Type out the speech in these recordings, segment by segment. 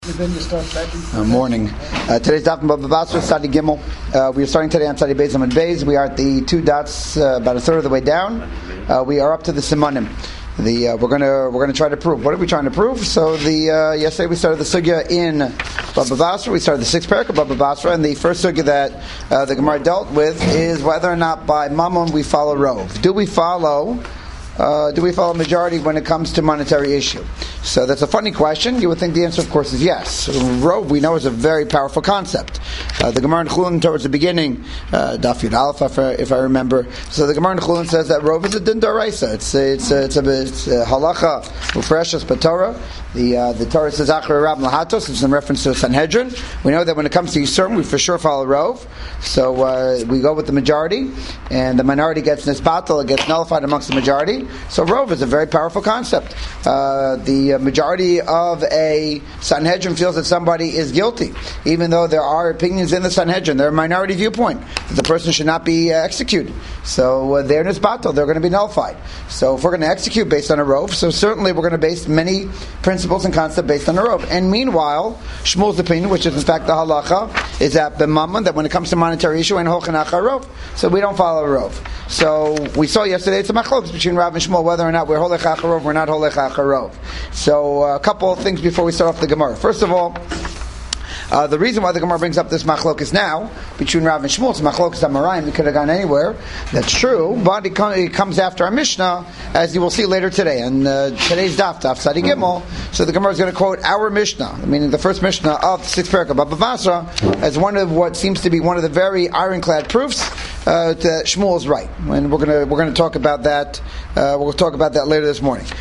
Then you start morning. Today's daf Baba Basra, Sadi Gimel. We are starting today on Sadi Beis Amud Beis. We are at the two dots, about a third of the way down. We are up to the Simanim. We're gonna try to prove. What are we trying to prove? So yesterday we started the sugya in Baba Basra. We started the sixth parak of Baba Basra, and the first sugya that the Gemara dealt with is whether or not by Mammon we follow Rov. Do we follow majority when it comes to monetary issue? So that's a funny question. You would think the answer, of course, is yes. Rov, we know, is a very powerful concept. The Gemara in Chulin, towards the beginning, Daf Yud Aleph, if I remember. So the Gemara in Chulin says that Rov is a din d'oraisa. It's a halacha ufreshus b'Torah. The Torah says Achar Rab Lahatos. It's in reference to Sanhedrin. We know that when it comes to Yisurim, we for sure follow Rov. So we go with the majority, and the minority gets nisbatal, it gets nullified amongst the majority. So Rov is a very powerful concept. The majority of a Sanhedrin feels that somebody is guilty, even though there are opinions in the Sanhedrin. They're a minority viewpoint that the person should not be executed. So they're nisbatal, they're going to be nullified. So if we're going to execute based on a Rov, so certainly we're going to base many principles and concepts based on a Rov. And meanwhile, Shmuel's opinion, which is in fact the halacha, is that b'mammon, that when it comes to monetary issue, and holchanach Rov, so we don't follow Rov. So we saw yesterday it's a machlokes between Rav and Shmuel whether or not we're holech acharov, we're not holech acharov. So a couple of things before we start off the Gemara. First of all, the reason why the Gemara brings up this machlokes now between Rav and Shmuel, it's machlokes Amarayim. We could have gone anywhere. That's true, but it comes after our Mishnah, as you will see later today. And today's daf Sadi Gimel. So the Gemara is going to quote our Mishnah, meaning the first Mishnah of the sixth parak of Baba Basra, as one of what seems to be one of the very ironclad proofs that Shmuel is right. And we're going to talk about that. We'll talk about that later this morning.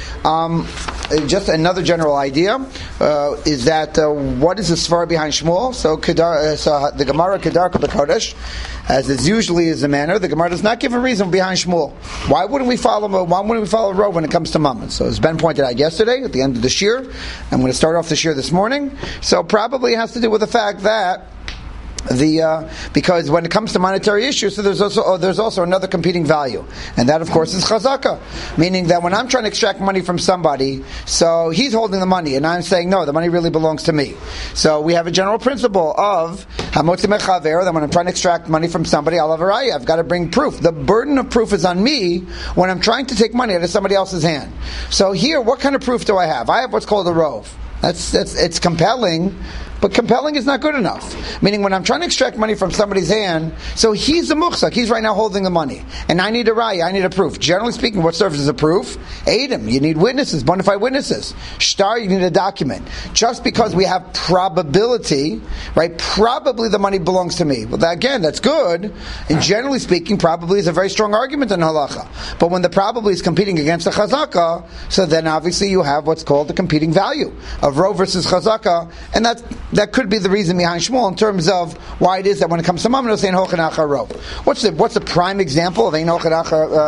Just another general idea is that what is the svara behind Shmuel? So the Gemara Kedar B'Kodesh, as is usually is the manner, the Gemara does not give a reason behind Shmuel. Why wouldn't we follow Rov when it comes to Mammon? So as Ben pointed out yesterday, at the end of the shir, I'm going to start off the shir this morning. So probably has to do with the fact that because when it comes to monetary issues, so there's also another competing value, and that of course is chazaka, meaning that when I'm trying to extract money from somebody, so he's holding the money, and I'm saying no, the money really belongs to me. So we have a general principle of hamotzi mechaver, that when I'm trying to extract money from somebody, I've got to bring proof. The burden of proof is on me when I'm trying to take money out of somebody else's hand. So here, what kind of proof do I have? I have what's called a rov. It's compelling, but compelling is not good enough. Meaning when I'm trying to extract money from somebody's hand, so he's the muchzak, he's right now holding the money, and I need a raya, I need a proof. Generally speaking, what serves as a proof? Eidim, you need witnesses, bona fide witnesses. Shtar, you need a document. Just because we have probability, right? Probably the money belongs to me. Well, that's good. And generally speaking, probably is a very strong argument in halacha. But when the probably is competing against the chazaka, so then obviously you have what's called the competing value of Rov versus chazaka, and that could be the reason behind Shmuel in terms of why it is that when it comes to Mammon, it's ein holchanach Rov. What's the prime example of ein holchanach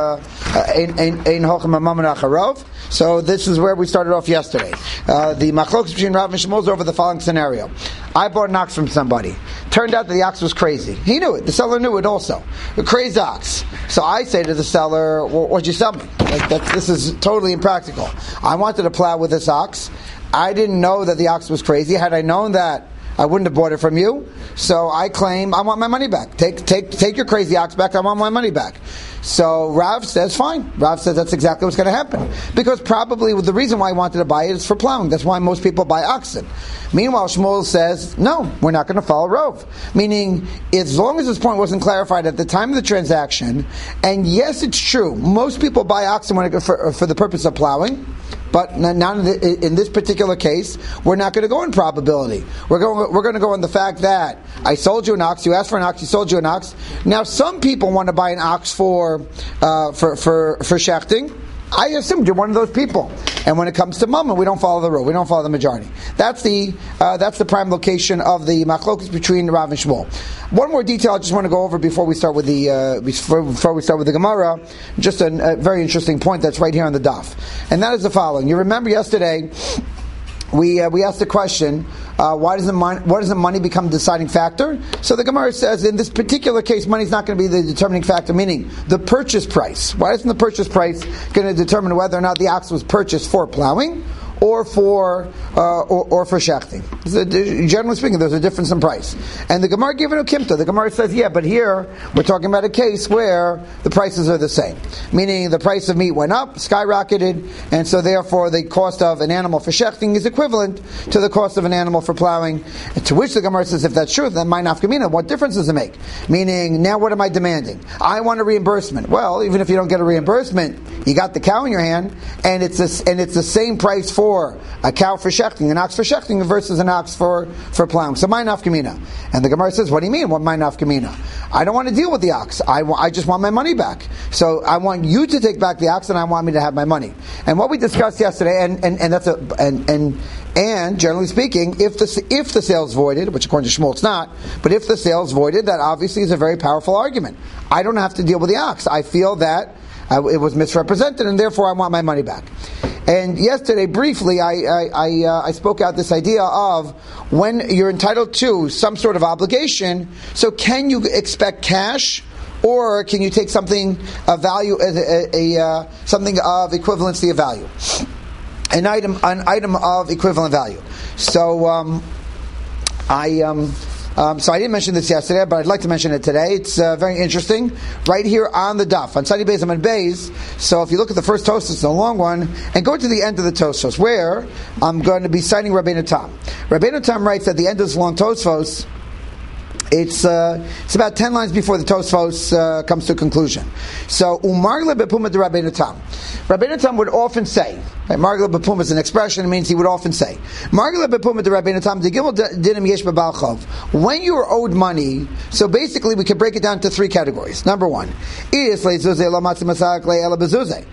Rov? So this is where we started off yesterday. The machlokes between Rav and Shmuel is over the following scenario. I bought an ox from somebody. Turned out that the ox was crazy. He knew it. The seller knew it also. A crazy ox. So I say to the seller, well, what'd you sell me? This is totally impractical. I wanted to plow with this ox. I didn't know that the ox was crazy. Had I known that, I wouldn't have bought it from you. So I claim I want my money back. Take your crazy ox back. I want my money back. So Rav says fine. Rav says that's exactly what's going to happen, because probably the reason why I wanted to buy it is for plowing. That's why most people buy oxen. Meanwhile, Shmuel says no, we're not going to follow Rov. Meaning, as long as this point wasn't clarified at the time of the transaction, and yes, it's true, most people buy oxen for the purpose of plowing. But not in this particular case, we're not going to go in probability. We're going to go on the fact that I sold you an ox, you asked for an ox, you sold you an ox. Now, some people want to buy an ox for shechting. I assumed you're one of those people. And when it comes to Mammon, we don't follow the rule. We don't follow the majority. That's the prime location of the machlokes between Rav and Shmuel. One more detail I just want to go over before we start with the Gemara. Just a very interesting point that's right here on the daf, and that is the following. You remember yesterday we asked the question, why doesn't money become a deciding factor? So the Gemara says in this particular case, money is not going to be the determining factor, meaning the purchase price. Why isn't the purchase price going to determine whether or not the ox was purchased for plowing or for shechting. Generally speaking, there's a difference in price. And the Gemara gave it a kimta. The Gemara says, yeah, but here we're talking about a case where the prices are the same. Meaning the price of meat went up, skyrocketed, and so therefore the cost of an animal for shechting is equivalent to the cost of an animal for plowing. And to which the Gemara says, if that's true, then my nafkamina, what difference does it make? Meaning, now what am I demanding? I want a reimbursement. Well, even if you don't get a reimbursement, you got the cow in your hand, and it's the same price for a cow for shechting, an ox for shechting, versus an ox for plowing. So my nafkamina. And the Gemara says, what do you mean, what my nafkamina? I don't want to deal with the ox. I just want my money back. So I want you to take back the ox, and I want me to have my money. And what we discussed yesterday, and generally speaking, if the sale is voided, which according to Shmuel it's not, but if the sale is voided, that obviously is a very powerful argument. I don't have to deal with the ox. I feel that it was misrepresented, and therefore I want my money back. And yesterday, briefly, I spoke out this idea of when you're entitled to some sort of obligation. So, can you expect cash, or can you take something of value, something of equivalency of value, an item of equivalent value? So, so I didn't mention this yesterday, but I'd like to mention it today. It's very interesting. Right here on the daf, on Sadi Beis Amud Beis. So if you look at the first Tosfos, it's a long one, and go to the end of the Tosfos, where I'm going to be citing Rabbeinu Tam. Rabbeinu Tam writes at the end of this long Tosfos, it's about 10 lines before the Tosfos comes to a conclusion. So, Umarle bepuma de Rabbeinu Tam. Rabbeinu Tam would often say, right, Margle bepuma is an expression, it means he would often say, Margle bepuma de Rabbeinu Tam, de gimel dinim yesh b'bal chov. When you are owed money, so basically we can break it down to three categories. Number one, is leizuzeh lo matzi masak le ela bezuzeh.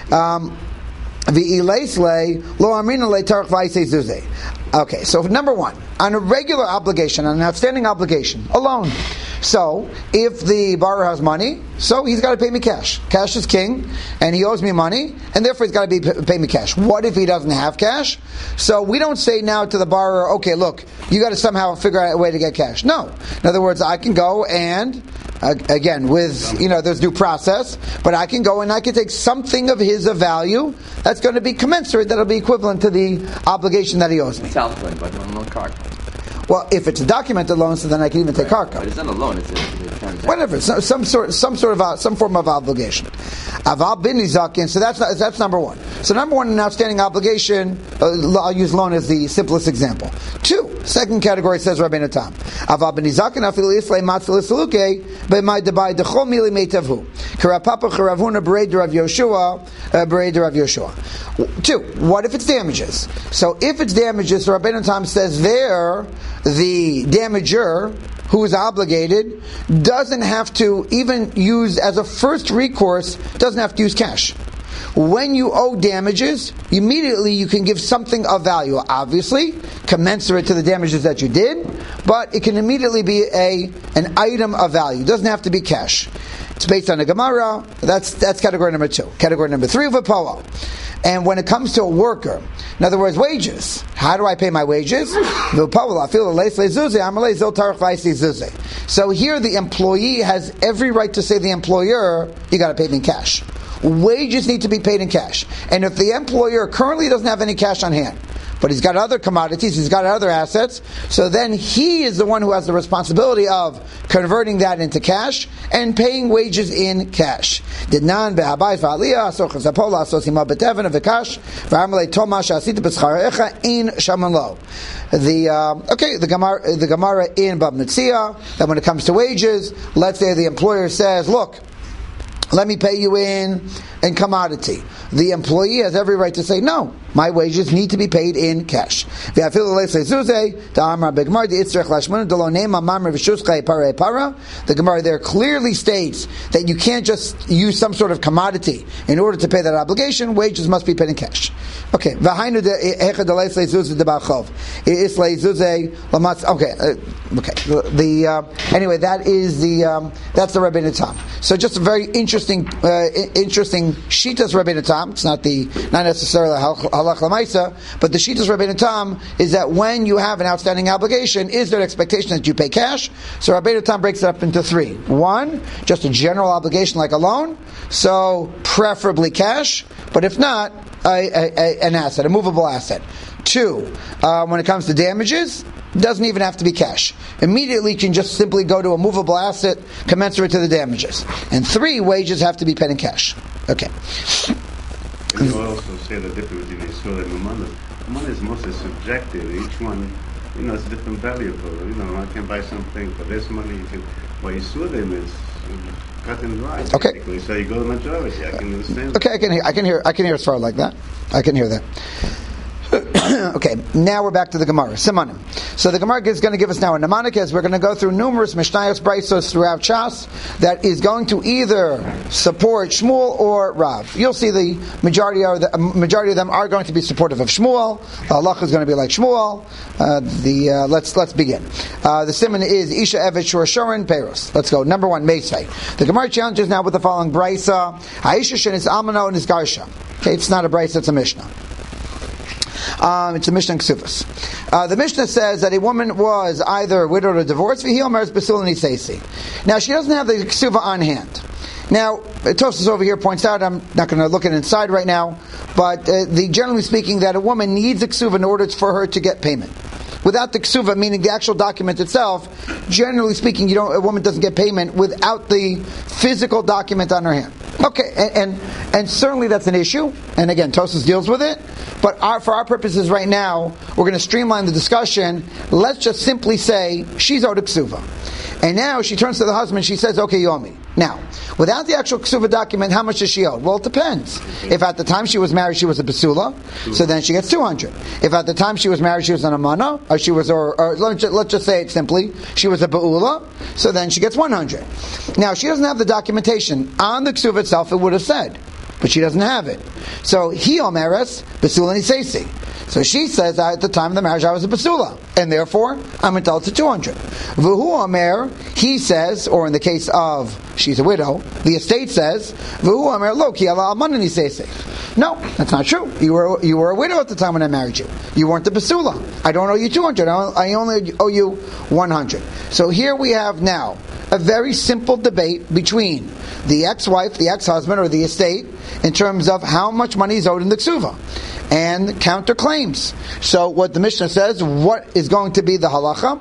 Okay, so number one, on a regular obligation, on an outstanding obligation, a loan. So, if the borrower has money, so he's got to pay me cash. Cash is king, and he owes me money, and therefore he's got to pay me cash. What if he doesn't have cash? So we don't say now to the borrower, okay, look, you got to somehow figure out a way to get cash. No. In other words, I can go and, again, with, there's due process, but I can go and I can take something of his of value that's going to be commensurate, that'll be equivalent to the obligation that he owes me. But on car. Well, if it's a documented loan, so then I can even take karka. But it's not a loan; it's a transaction. Whatever, some form of obligation. Aval bin nizakin. So that's number one. So number one, an outstanding obligation. I'll use loan as the simplest example. Two, second category says Rabbeinu Tam. Aval bin nizakin afil islay matzil isaluke b'may debai dechol mili meitavhu. Karapapa charavuna bereid Rav Yoshua bereid Rav Yoshua. Two, what if it's damages? So if it's damages, Rabbeinu Tam says there, the damager who is obligated doesn't have to even use, as a first recourse, doesn't have to use cash. When you owe damages, immediately you can give something of value. Obviously, commensurate to the damages that you did, but it can immediately be an item of value. It doesn't have to be cash. It's based on a Gemara. That's category number two. Category number three, V'poa. And when it comes to a worker, in other words, wages, how do I pay my wages? So here the employee has every right to say to the employer, you got to pay me in cash. Wages need to be paid in cash. And if the employer currently doesn't have any cash on hand, but he's got other commodities, he's got other assets, so then he is the one who has the responsibility of converting that into cash and paying wages in cash. The Gemara in Bab Metzia, that when it comes to wages, let's say the employer says, look, let me pay you in commodity. The employee has every right to say, no, my wages need to be paid in cash. The Gemara there clearly states that you can't just use some sort of commodity in order to pay that obligation. Wages must be paid in cash. Okay. Anyway, that is that's the Rabbeinu Tam. So just a very interesting Shitas Rabbeinu Tam. It's not necessarily halach lamaisa, but the Shitas Rabbeinu Tam is that when you have an outstanding obligation, is there an expectation that you pay cash? So Rabbeinu Tam breaks it up into three. One, just a general obligation like a loan, so preferably cash, but if not, an asset, a movable asset. 2, when it comes to damages, doesn't even have to be cash. Immediately you can just simply go to a movable asset commensurate to the damages. And 3, wages have to be paid in cash. Okay. And you also say the difference between Yisur and Umana. Umana is mostly subjective. Each one, it's different valuable. I can buy something for this money. You can. Well, Yisur them is cut and dry. Okay. Basically. So you go to majority. I can understand. Okay, I can hear as far like that. I can hear that. Okay, now we're back to the Gemara. Simanim. So the Gemara is going to give us now a mnemonic as we're going to go through numerous Mishnayos Braisos throughout Shas that is going to either support Shmuel or Rav. You'll see the majority of them are going to be supportive of Shmuel. Allah is going to be like Shmuel. Let's begin. The siman is Isha Evet Shur Shorin Peros. Let's go. Number 1, Meisvei. The Gemara challenges now with the following Braisa. Aisha Shen is Amano and is Garsha. Okay, it's not a Braisa, it's a Mishnah. It's a Mishnah in Ksuvas. The Mishnah says that a woman was either widowed or divorced. Now, she doesn't have the Ksuva on hand. Now, Tosfos over here points out, I'm not going to look at it inside right now, but generally speaking, that a woman needs a Ksuva in order for her to get payment. Without the Ksuva, meaning the actual document itself, generally speaking, a woman doesn't get payment without the physical document on her hand. Okay, and certainly that's an issue, and again, Tosfos deals with it, but for our purposes right now, we're going to streamline the discussion. Let's just simply say, she's owed a Ksuva. And now she turns to the husband, she says, okay, you owe me. Now, without the actual Ksuva document, how much does she owe? Well, it depends. If at the time she was married, she was a Basula, so then she gets 200. If at the time she was married, she was an Amana, or let's just say it simply, she was a Ba'ula, so then she gets 100. Now, she doesn't have the documentation. On the Ksuva itself, it would have said, but she doesn't have it. So, he omeres, Basula Nisesi. So she says, at the time of the marriage, I was a basula, and therefore, I'm entitled to 200. V'hu omer, he says, or in the case of, she's a widow, the estate says, V'hu omer lo ki ala almana nisesi. No, that's not true. You were a widow at the time when I married you. You weren't a basula. I don't owe you 200. I only owe you 100. So here we have now a very simple debate between the ex-wife, the ex-husband, or the estate, in terms of how much money is owed in the ksuva, and counterclaims. So what the Mishnah says, what is going to be the halacha?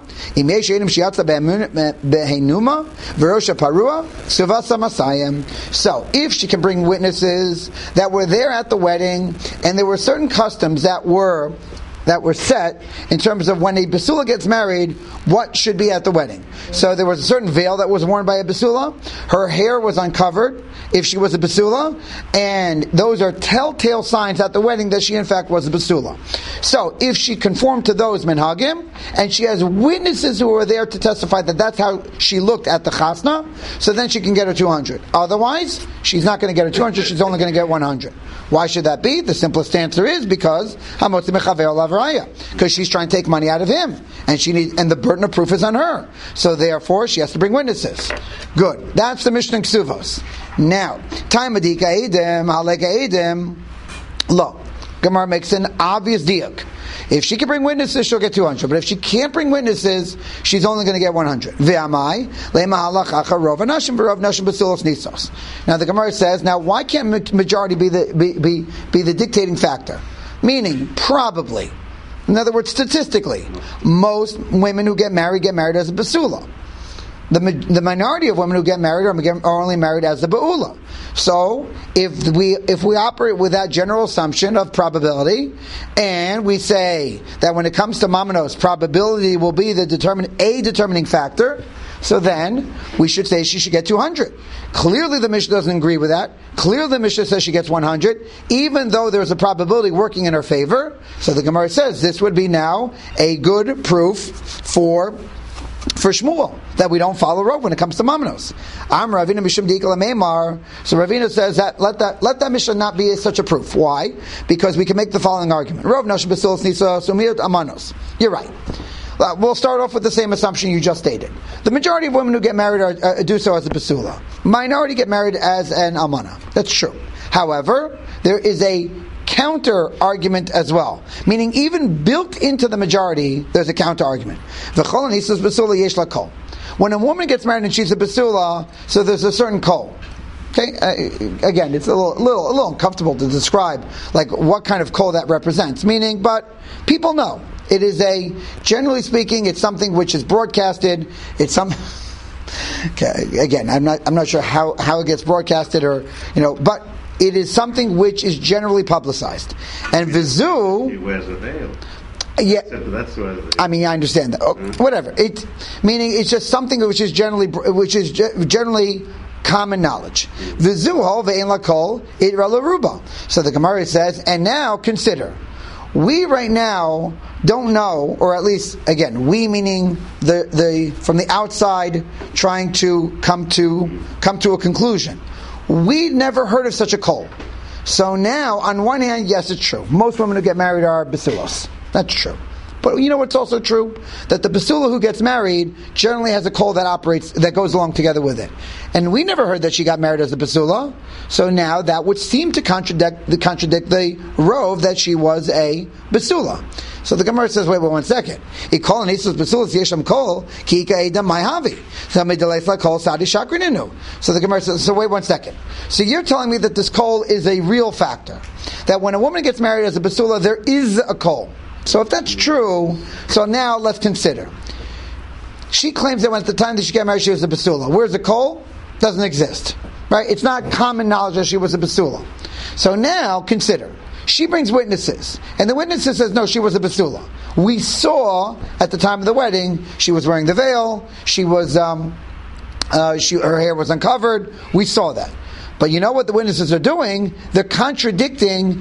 So if she can bring witnesses that were there at the wedding, and there were certain customs that were set in terms of when a basula gets married, what should be at the wedding. So there was a certain veil that was worn by a basula. Her hair was uncovered if she was a basula, and those are telltale signs at the wedding that she in fact was a basula. So if she conformed to those minhagim, and she has witnesses who were there to testify that that's how she looked at the chasna, so then she can get her 200. Otherwise, she's not going to get her 200, she's only going to get 100. Why should that be? The simplest answer is because she's trying to take money out of him, and the burden of proof is on her. So therefore, she has to bring witnesses. Good. That's the Mishnah in Ksuvos. Now, time adika edim, haleka edim. Lo, Gemara makes an obvious diuk. If she can bring witnesses, she'll get 200. But if she can't bring witnesses, she's only going to get 100. Ve'amai le'mahalachacha rov nashim v'rov nashim b'silos nisos. Now the Gemara says, now why can't majority be the dictating factor? Meaning, probably. In other words, statistically, most women who get married as a basula. The minority of women who get married are only married as a ba'ula. So, if we operate with that general assumption of probability, and we say that when it comes to mamanos, probability will be a determining factor, so then we should say she should get 200. Clearly the Mishnah doesn't agree with that. Clearly the Mishnah says she gets 100, even though there's a probability working in her favor. So the Gemara says this would be now a good proof for Shmuel, that we don't follow Rav when it comes to Mamanos. Ravina Mishum Dikala Meimar. So Ravina says that let that Mishnah not be such a proof. Why? Because we can make the following argument. Rav Nashim Basilos Nisa Sumir Amanos. You're right. We'll start off with the same assumption you just stated. The majority of women who get married do so as a basula. Minority get married as an almana. That's true. However, there is a counter argument as well, meaning even built into the majority, there's a counter argument. When a woman gets married and she's a basula, so there's a certain kol. Okay, again, it's a little uncomfortable to describe like what kind of kol that represents. Meaning, but people know it is generally speaking, it's something which is broadcasted. It's some. Okay, again, I'm not sure how it gets broadcasted but it is something which is generally publicized. And vizu, he wears a veil. Yeah, that's what I mean. I understand that. Whatever. Meaning it's just something which is generally common knowledge. Vizuho ve'en lakol itra laruba. So the Gemara says, and now consider. We right now don't know, or at least again, we meaning the from the outside trying to come to a conclusion. We never heard of such a kol. So now, on one hand, yes, it's true. Most women who get married are basulos. That's true. But you know what's also true? That the basula who gets married generally has a kol that goes along together with it. And we never heard that she got married as a basula. So now that would seem to contradict the rove that she was a basula. So the Gemara says, wait 1 second. So the Gemara says, so wait 1 second. So you're telling me that this kol is a real factor. That when a woman gets married as a basula, there is a kol. So if that's true, so now let's consider. She claims that when at the time that she got married, she was a basula. Where's the kol? Doesn't exist. Right? It's not common knowledge that she was a basula. So now consider. She brings witnesses, and the witnesses says, no, she was a basula. We saw at the time of the wedding, she was wearing the veil, she was, her hair was uncovered. We saw that. But you know what the witnesses are doing? They're contradicting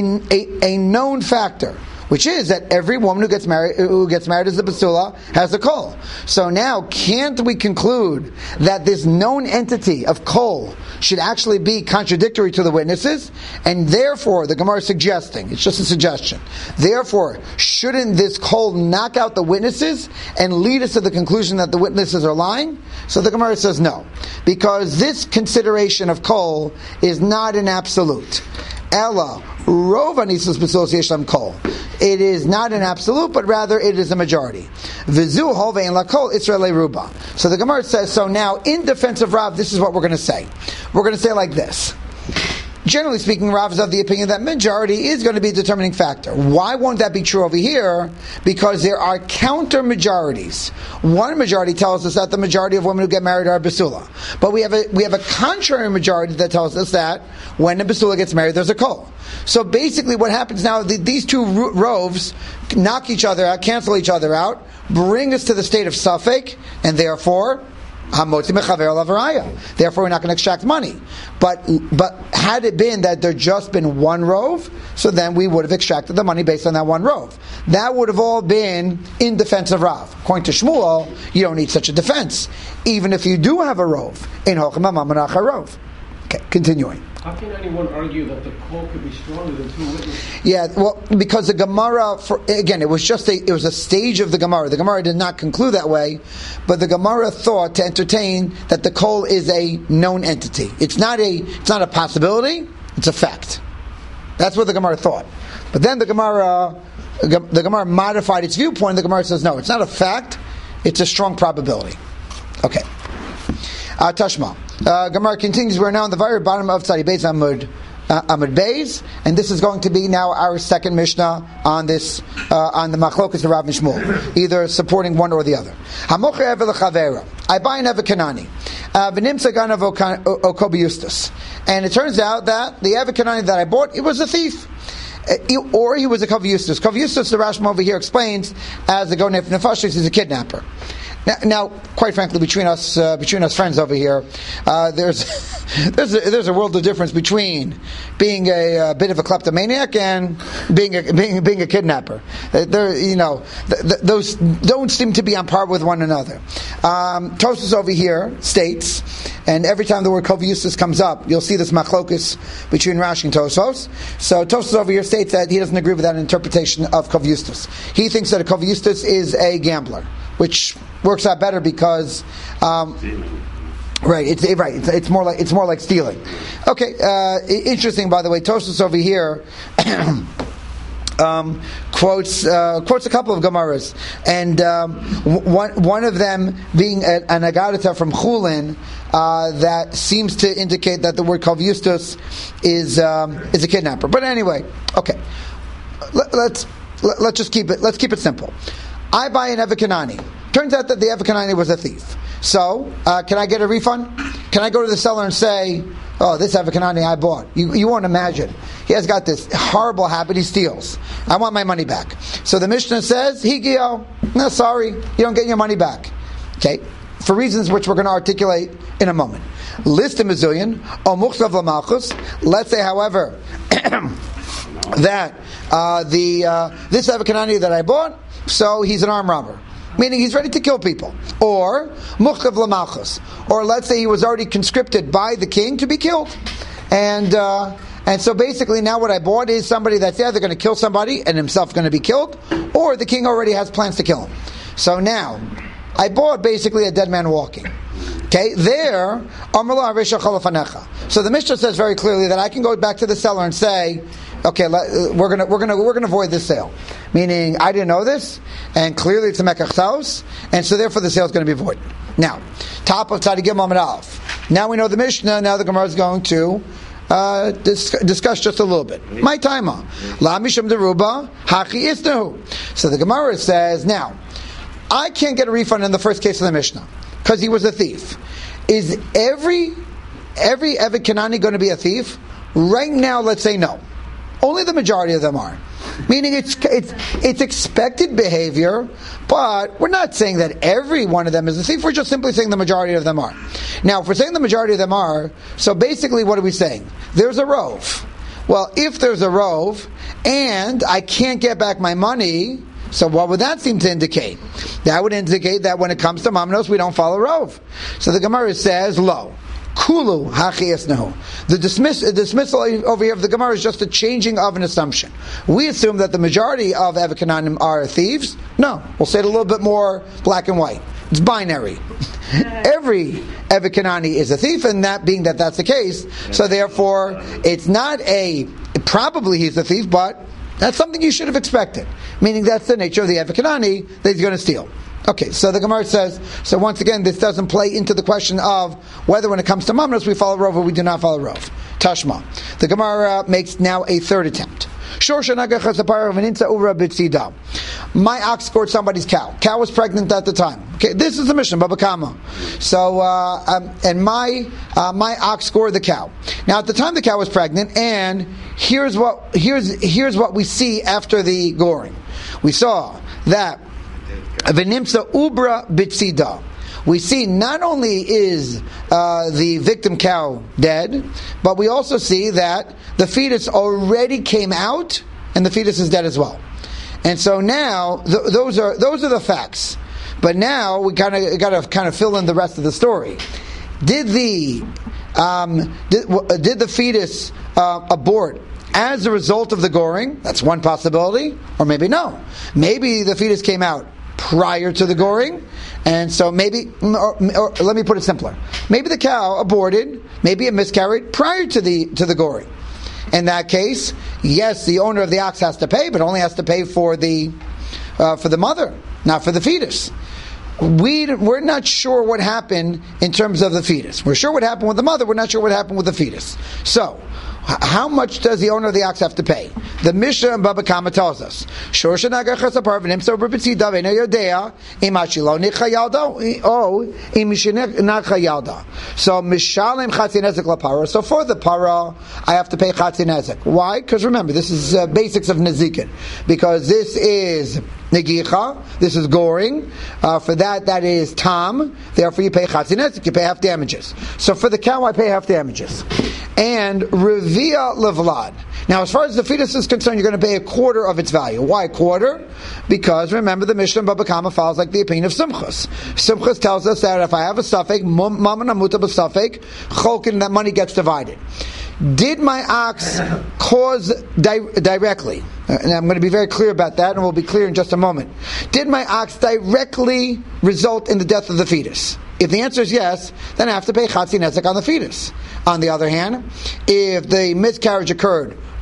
a known factor, which is that every woman who gets married as a basula has a kol. So now, can't we conclude that this known entity of kol should actually be contradictory to the witnesses? And therefore, the Gemara is suggesting, it's just a suggestion, therefore, shouldn't this kol knock out the witnesses and lead us to the conclusion that the witnesses are lying? So the Gemara says no. Because this consideration of kol is not an absolute. Ella, rov anisas basulos yeshlam kol. It is not an absolute, but rather it is a majority. Vizu hovein lakol Israel ruba. So the Gemara says, so now in defense of Rav, this is what we're going to say. We're going to say like this. Generally speaking, Rav is of the opinion that majority is going to be a determining factor. Why won't that be true over here? Because there are counter majorities. One majority tells us that the majority of women who get married are basula, but we have a contrary majority that tells us that when a basula gets married, there's a kol. So basically, what happens now? These two roves knock each other out, cancel each other out, bring us to the state of safek, and therefore. Therefore, we're not going to extract money. But had it been that there just been one rove, so then we would have extracted the money based on that one rove. That would have all been in defense of Rav. According to Shmuel, you don't need such a defense, even if you do have a rove. In Hochma Mamanach rove. Okay, continuing. How can anyone argue that the kol could be stronger than two witnesses? Yeah, well, because the Gemara, it was a stage of the Gemara. The Gemara did not conclude that way, but the Gemara thought to entertain that the kol is a known entity. It's not a possibility, it's a fact. That's what the Gemara thought. But then the Gemara modified its viewpoint. The Gemara says, no, it's not a fact, it's a strong probability. Okay. Tashma. Gemara continues. We're now on the very bottom of Tzadi Beis Amud Beis, and this is going to be now our second Mishnah on this on the Machlokas of Rav and Shmuel, either supporting one or the other. Hamocher Evel Chavera. I buy an Eved Kanani. V'nimtza ganav Okobi Yustus, and it turns out that the Eved Kanani that I bought, it was a thief. Or he was a Kav Yustus. Kav Yustus, the Rashba over here explains, as a Gonef Nefashis, he's a kidnapper. Now, quite frankly, between us friends over here, there's a world of difference between being a bit of a kleptomaniac and being a kidnapper. Those don't seem to be on par with one another. Tosfos over here states, and every time the word Kav Yustus comes up, you'll see this machlokus between Rashi and Tosfos. So Tosfos over here states that he doesn't agree with that interpretation of Kav Yustus. He thinks that a Kav Yustus is a gambler, which works out better because, it's more like stealing. Okay, interesting. By the way, Tosfos over here quotes a couple of Gemaras, and one of them being an Agadata from Chulin that seems to indicate that the word Kavustus is a kidnapper. But anyway, okay, let's just keep it simple. I buy an Eved Kanani. Turns out that the Eved Kanani was a thief. So, can I get a refund? Can I go to the seller and say, oh, this Eved Kanani I bought? You won't imagine. He has got this horrible habit, he steals. I want my money back. So the Mishnah says, Higio, no, sorry, you don't get your money back. Okay? For reasons which we're going to articulate in a moment. List a mezillion, o muchsav l'malchus. Let's say, however, that this Eved Kanani that I bought, so he's an armed robber. Meaning he's ready to kill people. Or muchtav l'malchus. Or let's say he was already conscripted by the king to be killed. And so basically now what I bought is somebody that's either going to kill somebody and himself going to be killed, or the king already has plans to kill him. So now, I bought basically a dead man walking. Okay, there, so the Mishnah says very clearly that I can go back to the seller and say, okay, we're gonna avoid this sale. Meaning, I didn't know this, and clearly it's a Mekach house, and so therefore the sale is going to be avoided. Now, top of Tzadi Gimel Amud Aleph. Now we know the Mishnah. Now the Gemara is going to discuss just a little bit. My timer. La mishum deruba hachi isnahu. So the Gemara says, now, I can't get a refund in the first case of the Mishnah because he was a thief. Is every Eved Kanani going to be a thief? Right now, let's say no. Only the majority of them are. Meaning it's expected behavior, but we're not saying that every one of them is a thief. We're just simply saying the majority of them are. Now, if we're saying the majority of them are, so basically what are we saying? There's a rove. Well, if there's a rove, and I can't get back my money, so what would that seem to indicate? That would indicate that when it comes to mamnos, we don't follow rove. So the Gemara says, lo. Kulu hachiyasnahu. The dismissal over here of the Gemara is just a changing of an assumption. We assume that the majority of Eved Kananim are thieves. No, we'll say it a little bit more black and white. It's binary. Every Eved Kanani is a thief, and that being that that's the case, so therefore it's not probably he's a thief, but that's something you should have expected. Meaning that's the nature of the Eved Kanani that he's going to steal. Okay, so the Gemara says, so once again, this doesn't play into the question of whether when it comes to mamnos we follow rov or we do not follow rov. Tashma. The Gemara makes now a third attempt. My ox scored somebody's cow. Cow was pregnant at the time. Okay, this is the mission, Baba Kama. So, and my ox scored the cow. Now, at the time the cow was pregnant, and here's what we see after the goring. We saw that V'nimsa ubra b'tzida. We see not only is the victim cow dead, but we also see that the fetus already came out, and the fetus is dead as well. And so now those are the facts. But now we got to fill in the rest of the story. Did the fetus abort as a result of the goring? That's one possibility, or maybe no. Maybe the fetus came out prior to the goring, and so maybe, or let me put it simpler. Maybe the cow aborted, maybe it miscarried prior to the goring. In that case, yes, the owner of the ox has to pay, but only has to pay for the mother, not for the fetus. We're not sure what happened in terms of the fetus. We're sure what happened with the mother, we're not sure what happened with the fetus. So, how much does the owner of the ox have to pay? The Mishnah and Baba Kama tells us. So for the para, I have to pay chatzi nezek. Why? Because remember, this is basics of nezikin. Because this is negicha, this is goring. For that is tam. Therefore, you pay chatzi nezek. You pay half damages. So for the cow, I pay half damages. And revia levlad. Now, as far as the fetus is concerned, you're going to pay a quarter of its value. Why quarter? Because remember, the Mishnah Baba Kama follows like the opinion of Simchas. Simchas tells us that if I have a suffix, mammon amuta b'suffix, cholkin, that money gets divided. Did my ox cause directly? And I'm going to be very clear about that, and we'll be clear in just a moment. Did my ox directly result in the death of the fetus? If the answer is yes, then I have to pay chatzi nezek on the fetus. On the other hand, if the miscarriage occurred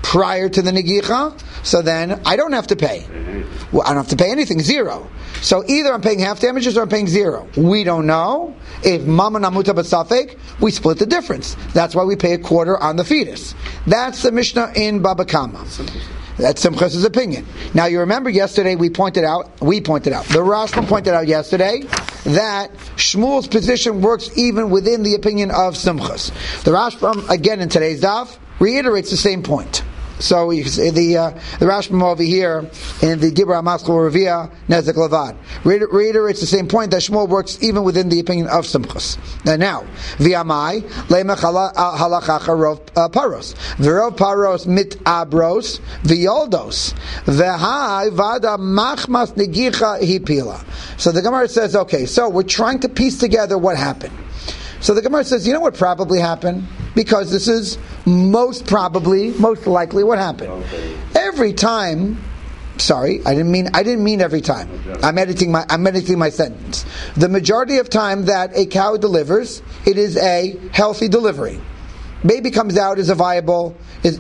prior to the negicha, so then I don't have to pay. Well, I don't have to pay anything, zero. So either I'm paying half damages or I'm paying zero. We don't know. If mama namuta b'safek, we split the difference. That's why we pay a quarter on the fetus. That's the Mishnah in Baba Kama. That's Simchas's opinion. Now you remember yesterday we pointed out, the Rashba pointed out yesterday that Shmuel's position works even within the opinion of Simchas. The Rashba, again in today's daf, reiterates the same point. So you can see the Rashba over here in the Gibra Maskul Revia Nezek Levad reiterates the same point that Shmuel works even within the opinion of Simchas. Now, V'amai le'mech halachacha rov paros v'rov paros mit abros v'yoldos v'hai vada machmas negicha hipila. So the Gemara says, okay, so we're trying to piece together what happened. So the Gemara says, you know what probably happened? Because this is most likely what happened. Okay. Every time, sorry, I didn't mean every time. I'm editing my sentence. The majority of time that a cow delivers, it is a healthy delivery. Baby comes out is viable.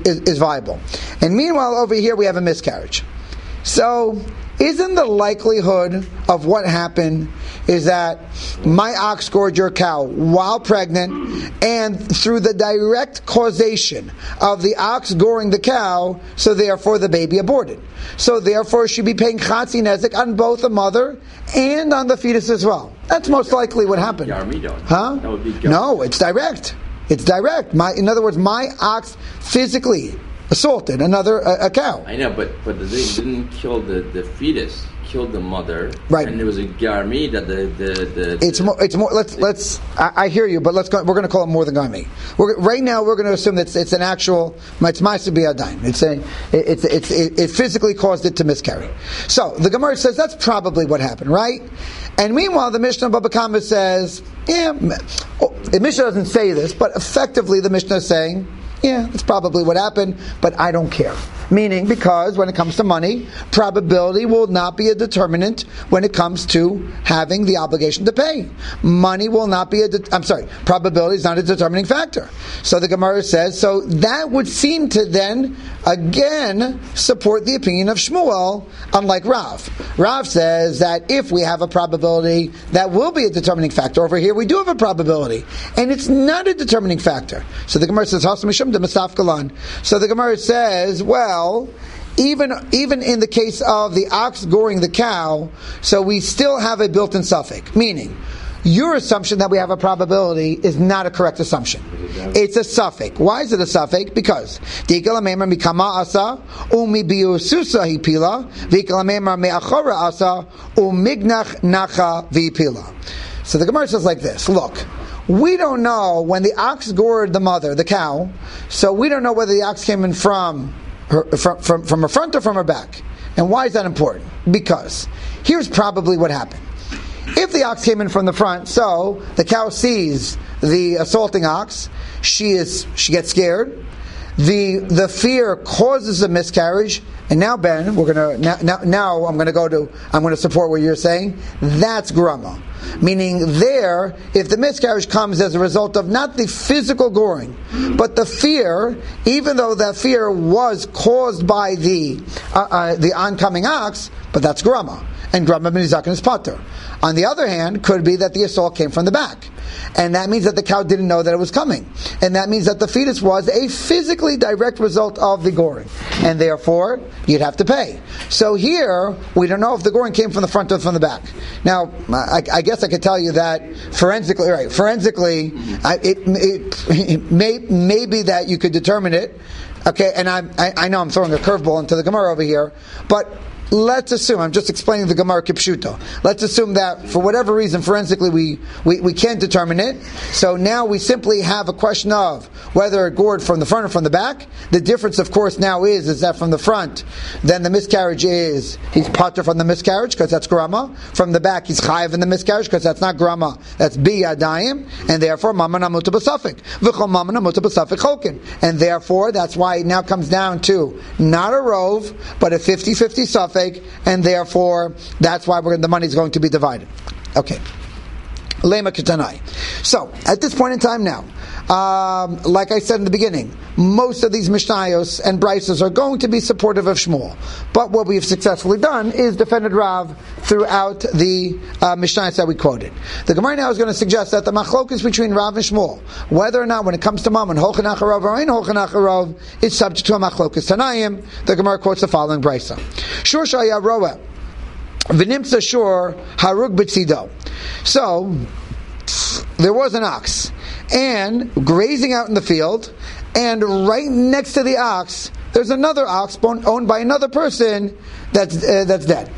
And meanwhile over here we have a miscarriage. So isn't the likelihood of what happened is that my ox gored your cow while pregnant, and through the direct causation of the ox goring the cow, so therefore the baby aborted. So therefore she'd be paying chatzi nezek on both the mother and on the fetus as well. That's most likely what happened. Huh? That would be No, it's direct. It's direct. In other words, my ox physically assaulted a cow. I know, but they didn't kill the fetus. Killed the mother, right? And there was a garmi that It's more. Let's. I hear you, but let's go. We're going to call it more than garmi. Right now, we're going to assume that it's an actual. It's ma'aseh biyadayim. It physically caused it to miscarry. So the Gemara says that's probably what happened, right? And meanwhile, the Mishnah Baba Kama says, the Mishnah doesn't say this, but effectively the Mishnah is saying, yeah, that's probably what happened, but I don't care. Meaning, because when it comes to money, probability will not be a determinant when it comes to having the obligation to pay. Money will not be probability is not a determining factor. So the Gemara says, so that would seem to then, again, support the opinion of Shmuel, unlike Rav. Rav says that if we have a probability, that will be a determining factor. Over here, we do have a probability, and it's not a determining factor. So the Gemara says, so the Gemara says, well, even in the case of the ox goring the cow, so we still have a built-in suffix. Meaning, your assumption that we have a probability is not a correct assumption. It's a suffix. Why is it a suffix? Because so the Gemara says like this, look, we don't know when the ox gored the mother, the cow, so we don't know whether the ox came in from her front or from her back. And why is that important? Because here's probably what happened. If the ox came in from the front, so the cow sees the assaulting ox, she gets scared, the fear causes a miscarriage, and now Ben, I'm going to support what you're saying. That's grama. Meaning there, if the miscarriage comes as a result of not the physical goring, but the fear, even though that fear was caused by the oncoming ox, but that's grama. And grama ben nizaken is pater. On the other hand, could be that the assault came from the back. And that means that the cow didn't know that it was coming. And that means that the fetus was a physically direct result of the goring. And therefore, you'd have to pay. So here, we don't know if the goring came from the front or from the back. Now, I guess I could tell you that forensically, it may be that you could determine it. Okay, and I know I'm throwing a curveball into the Gemara over here, but let's assume, I'm just explaining the Gemara Kipshuto. Let's assume that for whatever reason, forensically, we can't determine it. So now we simply have a question of whether it gored from the front or from the back. The difference, of course, now is that from the front, then the miscarriage he's pater from the miscarriage, because that's grama. From the back, he's chayav in the miscarriage, because that's not grama, that's biyadayim, and therefore, mama namuta b'safik. V'chol mama namuta b'safik chokin. And therefore, that's why it now comes down to not a rov, but a 50-50 suffix, and therefore that's why the money is going to be divided. Okay. Lema Ketanai. So, at this point in time now, like I said in the beginning, most of these Mishnayos and Brisos are going to be supportive of Shmuel. But what we've successfully done is defended Rav throughout the Mishnayos that we quoted. The Gemara now is going to suggest that the machlokus between Rav and Shmuel, whether or not when it comes to Mammon, Holchan Acharav or Ein Holchan Acharav, is subject to a machlokus Tanayim. The Gemara quotes the following Brisa. Shur Shaya Roa. V'nimtza shur harug b'tzido. So, there was an ox, and grazing out in the field, and right next to the ox, there's another ox owned by another person that's dead.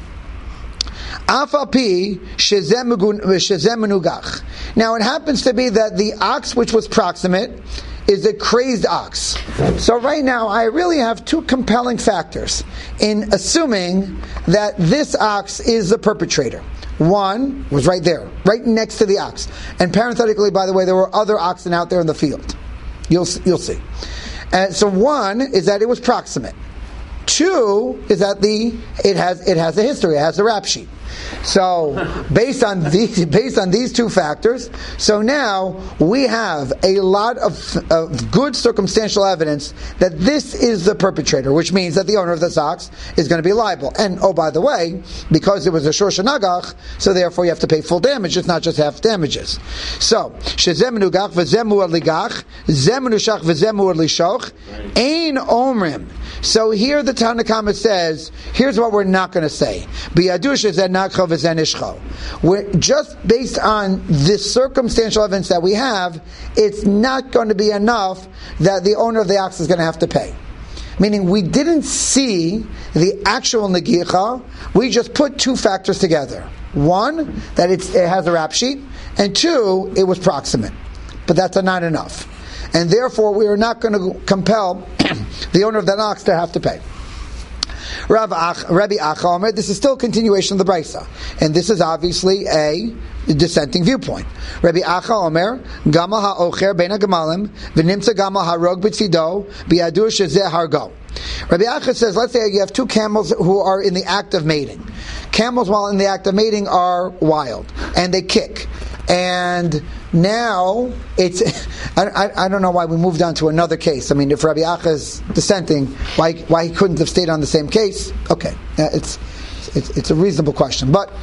Afapi shezem menugach. Now it happens to be that the ox which was proximate is a crazed ox. So right now I really have two compelling factors in assuming that this ox is the perpetrator. One was right there, right next to the ox. And parenthetically, by the way, there were other oxen out there in the field. You'll see. So one is that it was proximate. Two is that it has a history, it has a rap sheet. So based on these two factors, so now we have a lot of good circumstantial evidence that this is the perpetrator, which means that the owner of this ox is going to be liable. And oh, by the way, because it was a shor shenagach, so therefore you have to pay full damage. It's not just half damages. So shezem menugach v'zem mu'ad ligach, zem menushach v'zem mu'ad lishoch, ein omrim. So here the Tanna Kama says, here's what we're not going to say. We're just based on this circumstantial evidence that we have, it's not going to be enough that the owner of the ox is going to have to pay. Meaning we didn't see the actual negicha, we just put two factors together. One, that it has a rap sheet, and two, it was proximate. But that's not enough. And therefore we are not going to compel the owner of that ox to have to pay. Rabbi Acha Omer, this is still a continuation of the Brisa, and this is obviously a dissenting viewpoint. Rabbi Acha Omer, Gamal ha'ocher bein ha'gamalim, v'nimtza gamal ha'rog b'tzido, bi'adur shezeh hargo. Rabbi Acha says, let's say you have two camels who are in the act of mating. Camels, while in the act of mating, are wild, and they kick. And now it's I don't know why we moved on to another case. I mean, if Rabbi Acha is dissenting, why he couldn't have stayed on the same case? Okay, it's a reasonable question, but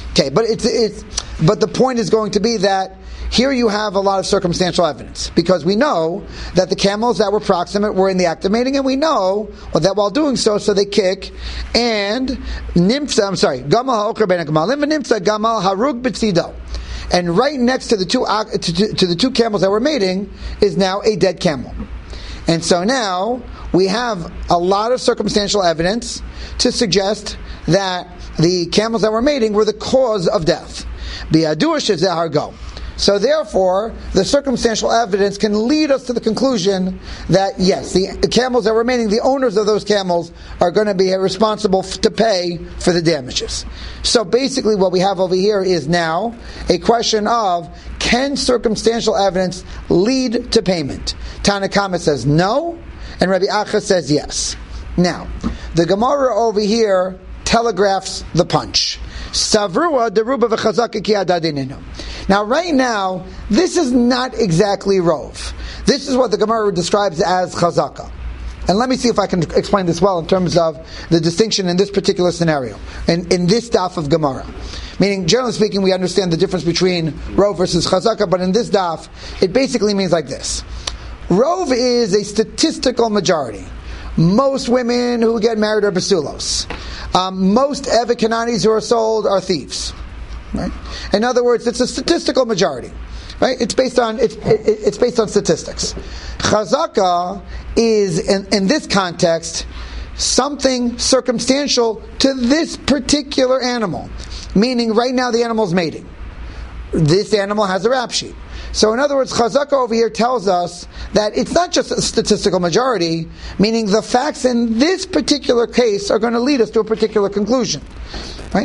the point is going to be that here you have a lot of circumstantial evidence, because we know that the camels that were proximate were in the act of mating, and we know that while doing so they kick, and gamal ha'ocher bein ha'gamalim v'nimtza gamal harug b'tzido. And right next to the two camels that were mating is now a dead camel. And so now we have a lot of circumstantial evidence to suggest that the camels that were mating were the cause of death. Bi'adur shezeh hargo. So therefore, the circumstantial evidence can lead us to the conclusion that yes, the camels that were mating, the owners of those camels are going to be responsible to pay for the damages. So basically what we have over here is now a question of, can circumstantial evidence lead to payment? Tanna Kama says no, and Rabbi Acha says yes. Now, the Gemara over here telegraphs the punch. Savrua deruba v'chazaka ki adadininu. Now, right now, this is not exactly rov. This is what the Gemara describes as chazaka. And let me see if I can explain this well in terms of the distinction in this particular scenario, in this daf of Gemara. Meaning, generally speaking, we understand the difference between rov versus chazaka, but in this daf, it basically means like this. Rov is a statistical majority. Most women who get married are basulos. Most Evet Kananis who are sold are thieves. Right? In other words, it's a statistical majority. Right? It's based on statistics. Chazaka is in this context something circumstantial to this particular animal. Meaning, right now the animal's mating. This animal has a rap sheet. So in other words, Chazaka over here tells us that it's not just a statistical majority, meaning the facts in this particular case are going to lead us to a particular conclusion. Right?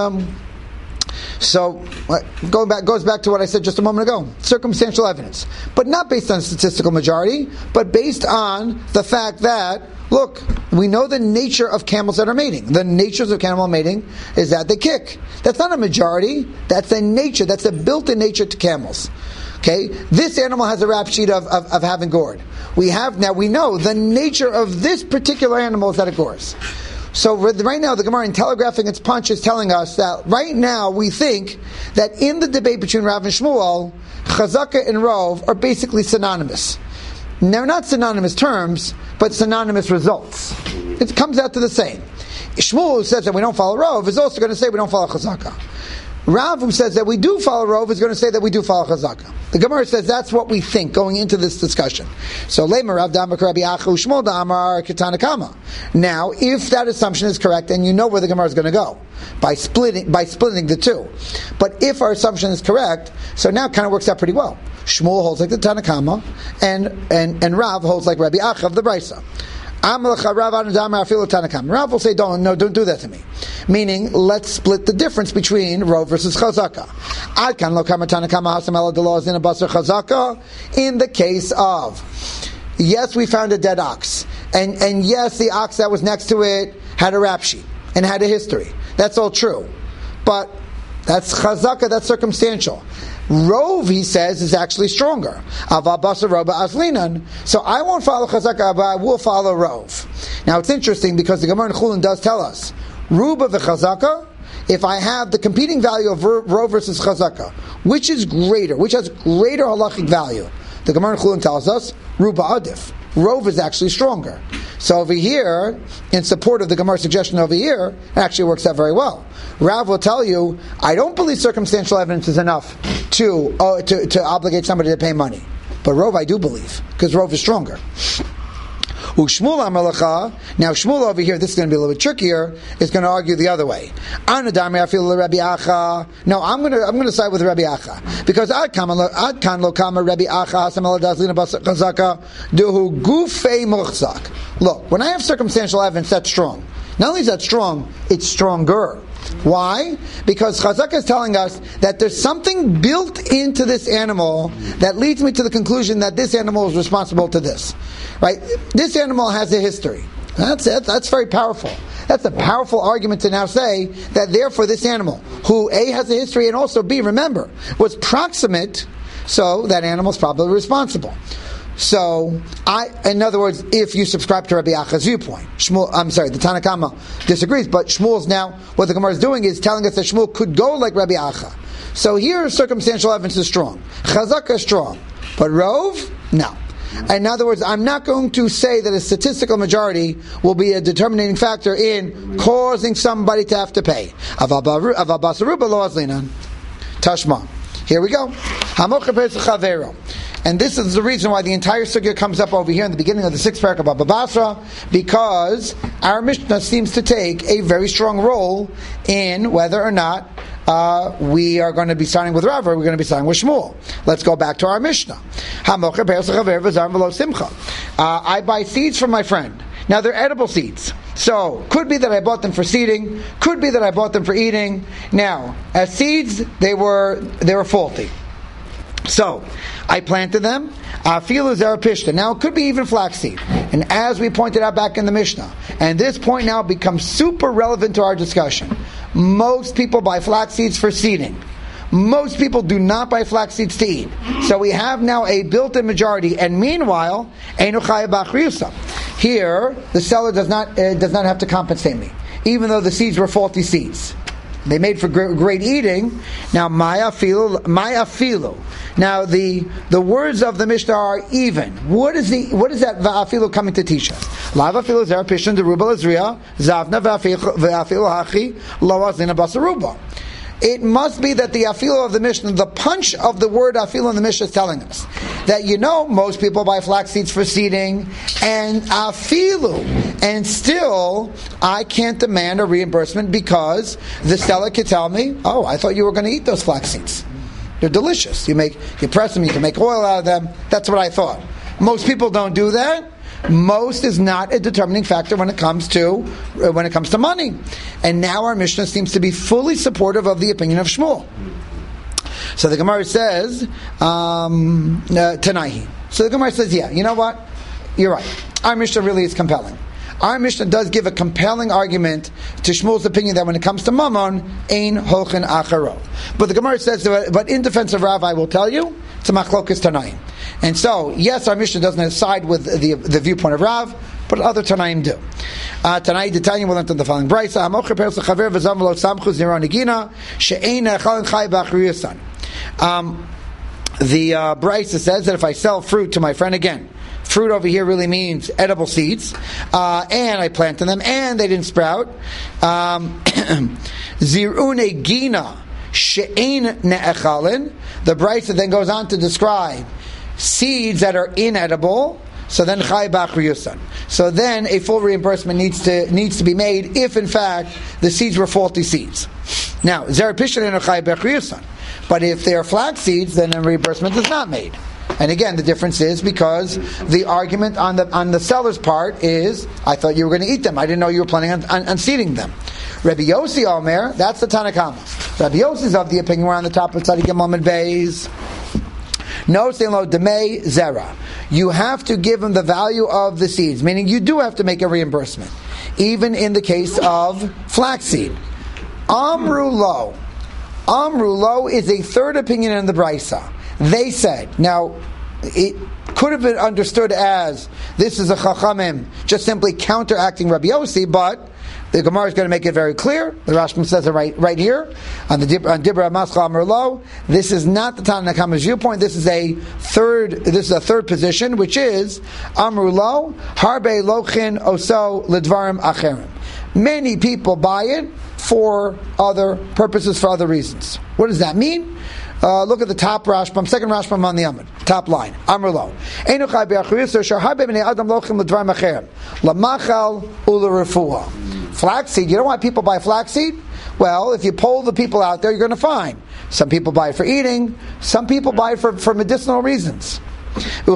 So, goes back to what I said just a moment ago. Circumstantial evidence. But not based on statistical majority, but based on the fact that look, we know the nature of camels that are mating. The natures of camel mating is that they kick. That's not a majority. That's a nature. That's a built-in nature to camels. Okay, this animal has a rap sheet of having gored. We know the nature of this particular animal is that it gores. So right now, the Gemara, in telegraphing its punch, is telling us that right now we think that in the debate between Rav and Shmuel, Chazaka and Rov are basically synonymous. They're not synonymous terms, but synonymous results. It comes out to the same. Shmuel, who says that we don't follow Rov, is also going to say we don't follow Chazaka. Rav, who says that we do follow Rov, is going to say that we do follow Chazaka. The Gemara says that's what we think going into this discussion. So, Leimer Rav Damar Rabbi Acha Shmuel Damar Ketana Kama. Now, if that assumption is correct, and you know where the Gemara is going to go by splitting the two, but if our assumption is correct, so now it kind of works out pretty well. Shmuel holds like the Tanakama, and Rav holds like Rabbi Acha of the Brisa. Rav will say, don't do that to me. Meaning, let's split the difference between Rov versus Chazaka. In the case of, yes, we found a dead ox, and yes, the ox that was next to it had a rap sheet and had a history. That's all true, but that's Chazaka. That's circumstantial. Rov, he says, is actually stronger. So I won't follow Chazaka, but I will follow Rov. Now it's interesting because the Gemara in Chulin does tell us, Ruba v'Chazaka, if I have the competing value of Rov versus Chazaka, which is greater, which has greater halachic value? The Gemara in Chulin tells us, Ruba Adif. Rov is actually stronger. So over here, in support of the Gemara suggestion over here, it actually works out very well. Rav will tell you, I don't believe circumstantial evidence is enough to obligate somebody to pay money. But Rov I do believe, because Rov is stronger. Now Shmuel over here, this is going to be a little bit trickier, is going to argue the other way. No, I'm going to side with Rabbi Acha, because Ad kan lo kama Rabbi Acha hasamela dazlina chazaka duhu gufei muchzak. Look, when I have circumstantial evidence, that's strong. Not only is that strong, it's stronger. Why? Because Chazaka is telling us that there's something built into this animal that leads me to the conclusion that this animal is responsible to this. Right? This animal has a history. That's it. That's very powerful. That's a powerful argument to now say that therefore this animal, who A, has a history, and also B, remember, was proximate, so that animal is probably responsible. So, in other words, if you subscribe to Rabbi Acha's viewpoint, the Tanakama disagrees, but Shmuel's now, what the Gemara is doing is telling us that Shmuel could go like Rabbi Acha. So here, circumstantial evidence is strong. Chazaka is strong. But Rov, no. In other words, I'm not going to say that a statistical majority will be a determining factor in causing somebody to have to pay. Tashma. Here we go. And this is the reason why the entire sugya comes up over here in the beginning of the 6th parak of Baba Basra, because our Mishnah seems to take a very strong role in whether or not we are going to be starting with Rav or we're going to be starting with Shmuel. Let's go back to our Mishnah. I buy seeds from my friend. Now they're edible seeds. So, could be that I bought them for seeding, could be that I bought them for eating. Now, as seeds, they were faulty. So, I planted them. Afilu zarapishta. Now, it could be even flaxseed. And as we pointed out back in the Mishnah, and this point now becomes super relevant to our discussion, most people buy flax seeds for seeding. Most people do not buy flax seeds to eat. So we have now a built-in majority, and meanwhile, Einu Chaya B'Achriyusa. Here, the seller does not have to compensate me, even though the seeds were faulty seeds. They made for great eating. Now, Maya Filu. Now, the words of the Mishnah are even. What is that Va'afilu coming to teach us? La Va'afilu Zera Pishon Deruba Lazriya Zavna Va'afilu Hachi Lawazina Basaruba. It must be that the afilu of the Mishnah, the punch of the word afilu in the Mishnah is telling us that, most people buy flax seeds for seeding, and afilu, and still I can't demand a reimbursement because the seller could tell me, oh, I thought you were going to eat those flax seeds. They're delicious. You press them, you can make oil out of them. That's what I thought. Most people don't do that. Most is not a determining factor when it comes to money. And now our Mishnah seems to be fully supportive of the opinion of Shmuel. So the Gemara says, Tanaihi. So the Gemara says, yeah, you know what? You're right. Our Mishnah really is compelling. our Mishnah does give a compelling argument to Shmuel's opinion that when it comes to Mammon, ein holchen acharo. But the Gemara says, but in defense of Rav, I will tell you, it's a machlokas Tanaim. And so, yes, our Mishnah doesn't side with the viewpoint of Rav, but other Tanaim do. Tanai D'Tanya will enter the following brayso: Hamocher peres lechaver v'zam v'lo samchus nira negina she'ein echalin chai b'achriyasan. The brayso says that if I sell fruit to my friend, again, fruit over here really means edible seeds, and I planted them and they didn't sprout. Zirune gina she'ein ne'echalin. The brayso then goes on to describe seeds that are inedible. So then chai b'achriyusan. So then a full reimbursement needs to be made if in fact the seeds were faulty seeds. Now zerapishan and chai b'achriyusan. But if they are flax seeds, then a reimbursement is not made. And again, the difference is because the argument on the seller's part is, I thought you were going to eat them. I didn't know you were planning on seeding them. Rabbi Yossi Omer, that's the Tanakama. Rabbi Yossi's of the opinion, we're on the top of Tzadik Amud Beis. No, lo demei zera. You have to give them the value of the seeds, meaning you do have to make a reimbursement, even in the case of flaxseed. Amru lo is a third opinion in the brayso. They said, now it could have been understood as this is a chachamim just simply counteracting Rabbi Yossi, but the Gemara is going to make it very clear. The Rashbam says it right here on Dibra Mascha Amar Lo. This is not the Tanna Kama's viewpoint. This is a third position, which is Amru Lo Harbe Lochin Oso Lidvarim Acherim. Many people buy it for other purposes, for other reasons. What does that mean? Look at the top Rashbam, second Rashbam on the Amud, top line. Amr lo. Einu chai b'achriyus shar harbe b'nei adam lochim l'dvarim acherem lamachal u'lerefuah. Flaxseed. You don't want people buy flaxseed? Well, if you poll the people out there, you're going to find some people buy it for eating, some people buy it for medicinal reasons. Now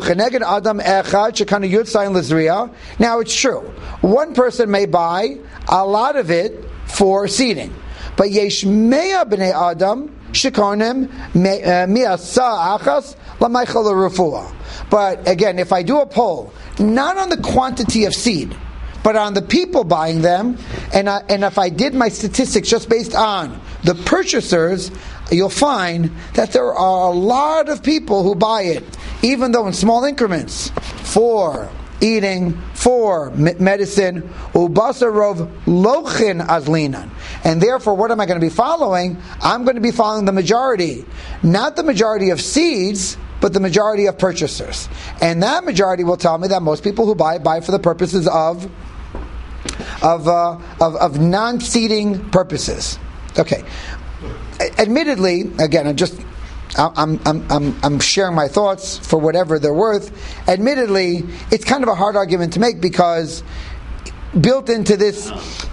it's true. One person may buy a lot of it for seeding, but yesh mea b'nei adam shikonim mi'asa achas l'maychal l'refuah. But again, if I do a poll, not on the quantity of seed, but on the people buying them, and if I did my statistics just based on the purchasers, you'll find that there are a lot of people who buy it, even though in small increments, for eating, for medicine, ubasarov lochin azlinan. And therefore, what am I going to be following? I'm going to be following the majority, not the majority of seeds, but the majority of purchasers. And that majority will tell me that most people who buy for the purposes of non-seeding purposes. Okay. Admittedly, again, I'm sharing my thoughts for whatever they're worth. Admittedly, it's kind of a hard argument to make because built into this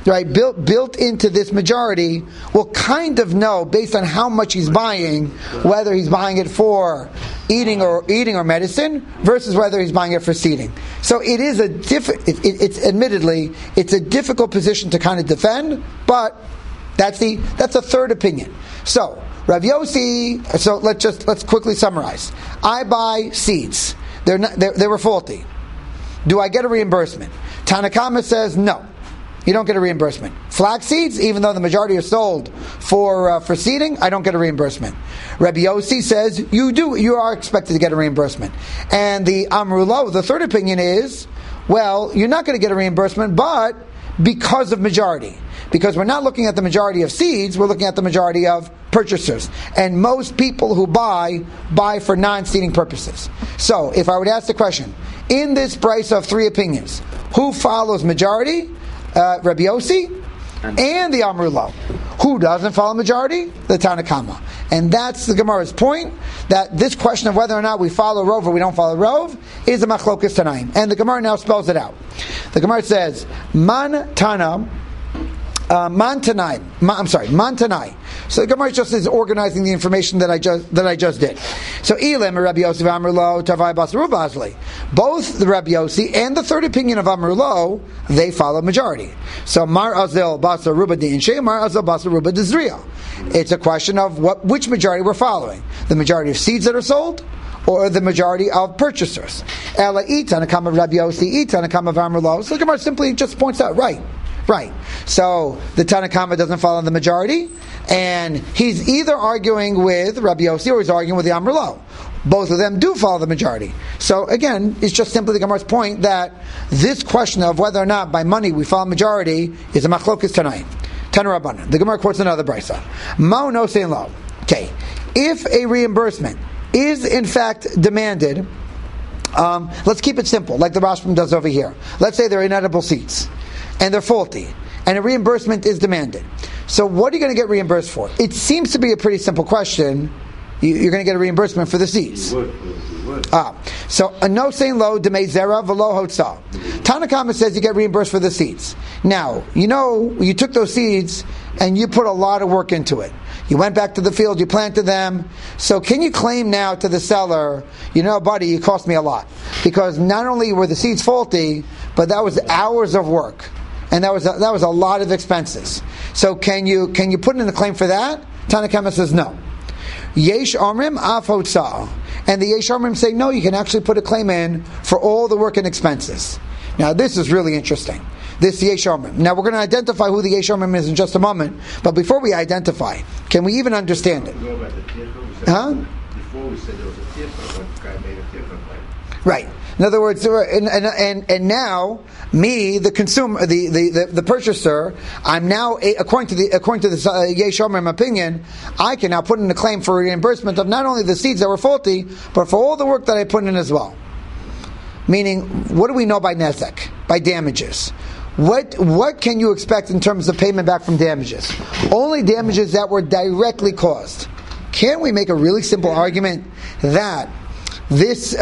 majority will kind of know based on how much he's buying whether he's buying it for eating or medicine versus whether he's buying it for seeding. So it is admittedly it's a difficult position to kind of defend, but that's a third opinion. So Rav Yossi. So let's quickly summarize. I buy seeds. They were faulty. Do I get a reimbursement? Tanakama says no. You don't get a reimbursement. Flax seeds, even though the majority are sold for seeding, I don't get a reimbursement. Rabbi Yossi says you do. You are expected to get a reimbursement. And the Amru Lo, the third opinion is, well, you're not going to get a reimbursement, but because of majority. Because we're not looking at the majority of seeds, we're looking at the majority of purchasers. And most people who buy for non-seeding purposes. So, if I would ask the question, in this price of three opinions, who follows majority? Rabbi Yossi and the Amru Lo. Who doesn't follow majority? The Tanakama. And that's the Gemara's point, that this question of whether or not we follow Rov or we don't follow Rov is a machlokas Tanaim. And the Gemara now spells it out. The Gemara says, Man Tanai. So the Gemara just is organizing the information that I just did. So Elam Rabbi Yossi Amru Lo Tavai Basaru Basli. Both the Rabbi Yossi and the third opinion of Amru Lo, they follow majority. So Mar Azel Basaruba Dinshe, Mar Azel Basaruba Dizriya. It's a question of which majority we're following. The majority of seeds that are sold, or the majority of purchasers. Ela Tanakama of Rabbi Yossi, Tanakama of Amar Lo. So the Gemara simply just points out, right. So the Tanakama doesn't follow the majority, and he's either arguing with Rabbi Yossi or he's arguing with the Amar Lo. Both of them do follow the majority. So again, it's just simply the Gemara's point that this question of whether or not by money we follow majority is a machlokas tonight. Tanarabanan. The Gemara quotes another brisa. Mao no sein lo. Okay, if a reimbursement is in fact demanded, let's keep it simple, like the Rashbam does over here. Let's say they're inedible seeds, and they're faulty, and a reimbursement is demanded. So what are you going to get reimbursed for? It seems to be a pretty simple question. You're going to get a reimbursement for the seeds. So a no sein lo demei zera v'lo hotza. Tanakama says you get reimbursed for the seeds. Now, you took those seeds and you put a lot of work into it. You went back to the field, you planted them. So can you claim now to the seller, buddy, it cost me a lot? Because not only were the seeds faulty, but that was hours of work. And that was a lot of expenses. So can you put in a claim for that? Tanakama says no. Yesh Omrim af hotza. And the Yesh Omrim say, no, you can actually put a claim in for all the work and expenses. Now, this is really interesting. This Yesh Omrim. Now, we're going to identify who the Yesh Omrim is in just a moment. But before we identify, can we even understand it? Huh? Before we said there was a tifah, but guy made a tifah. Right. In other words, and now me, the consumer, the purchaser, I'm now according to the Yesh Omrim opinion, I can now put in a claim for reimbursement of not only the seeds that were faulty, but for all the work that I put in as well. Meaning, what do we know by nezek, by damages? What can you expect in terms of payment back from damages? Only damages that were directly caused. Can't we make a really simple argument that this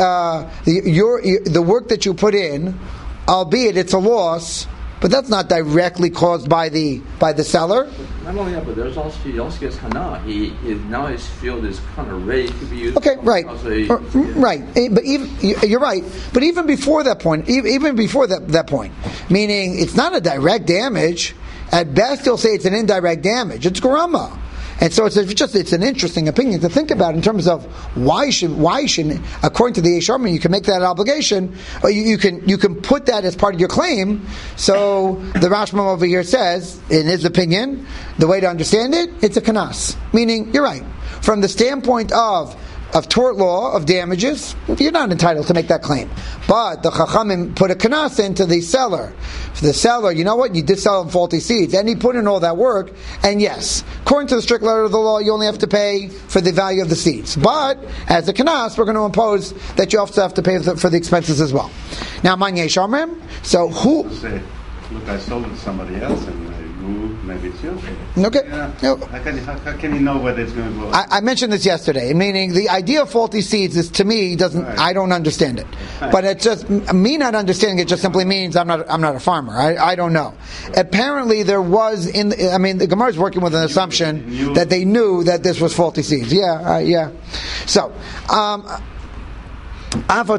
the work that you put in, albeit it's a loss, but that's not directly caused by the seller? Not only that, but he also gets hana. Now his field is kind of ready to be used. Okay, right. Right. But you're right. But even before that point, that point, meaning it's not a direct damage. At best, you'll say it's an indirect damage. It's garama. And so it's an interesting opinion to think about in terms of why should according to the Yesh Omrim you can make that an obligation, or you can put that as part of your claim. So the Rashbam over here says, in his opinion, the way to understand it, it's a kanas. Meaning, you're right. From the standpoint of tort law, of damages, you're not entitled to make that claim. But the Chachamim put a kanas into the seller. For the seller, you know what? You did sell him faulty seeds, and he put in all that work, and yes, according to the strict letter of the law, you only have to pay for the value of the seeds. But, as a kanas, we're going to impose that you also have to pay for the expenses as well. Now, man Yesh Omrim, so who... Say, look, I sold it to somebody else, and maybe it's yours. Okay. Yeah. No. How can you know whether it's going to go? I mentioned this yesterday, meaning the idea of faulty seeds is, to me, I don't understand it. Right. But it's just, me not understanding it just simply means I'm not a farmer. I don't know. Apparently there was, the Gemara is working with an assumption that they knew that this was faulty seeds. Yeah. So, so Rav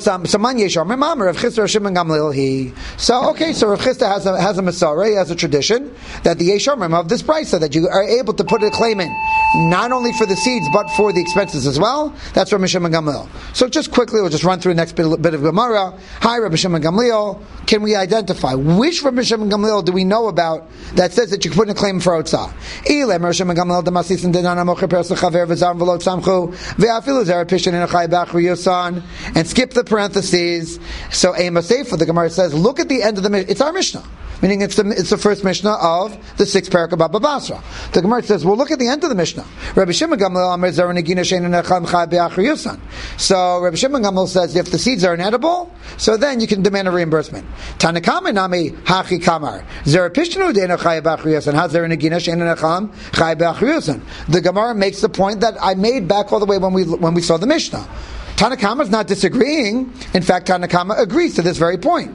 Chisda has a Masara, he has a tradition that the Yesh Omrim of this brisa that you are able to put a claim in not only for the seeds but for the expenses as well. That's Rav Shimon Gamliel. So just quickly, we'll just run through the next bit of Gemara. Hi, Rav Shimon Gamliel. Can we identify which Rav Shimon Gamliel do we know about that says that you can put in a claim for Otzah? And skip the parentheses. So Ema Sefer, the Gemara says, look at the end of the Mishnah. It's our Mishnah. Meaning it's the first Mishnah of the 6th parak of Baba Basra. The Gemara says, well, look at the end of the Mishnah. Rabbi Shimon Gamliel Amar Zera Negina Shein Necham Chai Be'achar Yusan. So Rabbi Shimon Gamliel says, if the seeds are inedible, so then you can demand a reimbursement. Tanakama Nami Hachi Kamar Zera Pishtanu Deina Chai Be'achar Yusan. Ha Zera Negina Shein Necham Chai Be'achar Yusan. The Gemara makes the point that I made back all the way when we saw the Mishnah. Tanakama is not disagreeing. In fact, Tanakama agrees to this very point.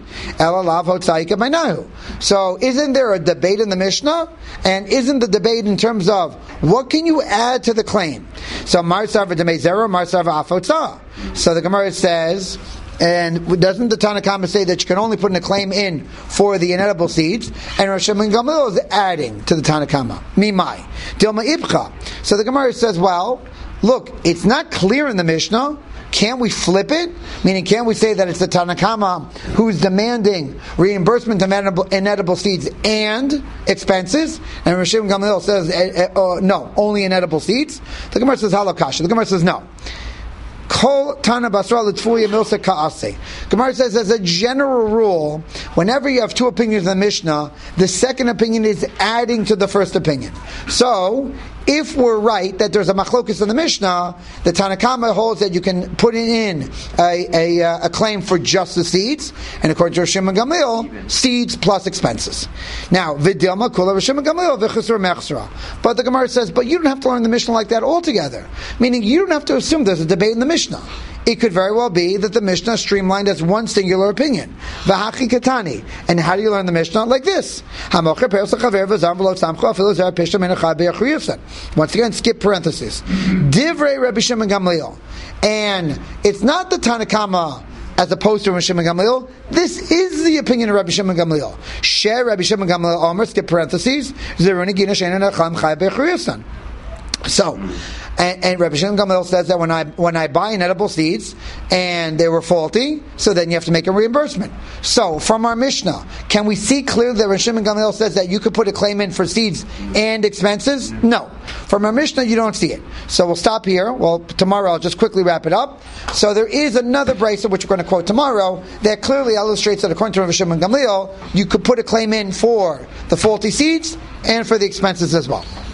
So isn't there a debate in the Mishnah? And isn't the debate in terms of what can you add to the claim? So Marsava Demezera, Marsava Afotza. So the Gemara says, and doesn't the Tanakama say that you can only put in a claim in for the inedible seeds? And Rosh Hashanah Gamliel is adding to the Tanakama. Mimai. Dilma Ibcha. So the Gemara says, well, look, it's not clear in the Mishnah. Can't we flip it? Meaning, can't we say that it's the Tanakama who's demanding reimbursement of inedible seeds and expenses? And Rosh Gamliel says, no, only inedible seeds. The Gemara says, halakasha. The Gemara says, no. Kol Tana Basra L'Tfuya Milsa Ka'ase. Gemara says, as a general rule, whenever you have two opinions in the Mishnah, the second opinion is adding to the first opinion. So, if we're right that there's a machlokes in the Mishnah, the Tanakama holds that you can put in a claim for just the seeds, and according to Rosh Gamliel, seeds plus expenses. Now, Vidilma Kula Rosh Gamliel v'chusur mechsra. But the Gemara says, but you don't have to learn the Mishnah like that altogether. Meaning, you don't have to assume there's a debate in the Mishnah. It could very well be that the Mishnah is streamlined as one singular opinion. V'hachi katani. And how do you learn the Mishnah? Like this. Once again, skip parentheses. Divrei Rabbi Shimon Gamliel. And it's not the Tanakama as opposed to Rabbi Shimon Gamliel. This is the opinion of Rabbi Shimon Gamliel. Share Rabbi Shimon Gamliel Omer, skip parentheses. Zeruni Gina Sheina Nacham Chai Bechuyusan. So, and Rabbi Shimon Gamliel says that when I buy inedible seeds and they were faulty, so then you have to make a reimbursement. So, from our Mishnah, can we see clearly that Rabbi Shimon Gamliel says that you could put a claim in for seeds and expenses? No. From our Mishnah, you don't see it. So we'll stop here. Well, tomorrow I'll just quickly wrap it up. So there is another brisa which we're going to quote tomorrow that clearly illustrates that according to Rabbi Shimon Gamliel, you could put a claim in for the faulty seeds and for the expenses as well.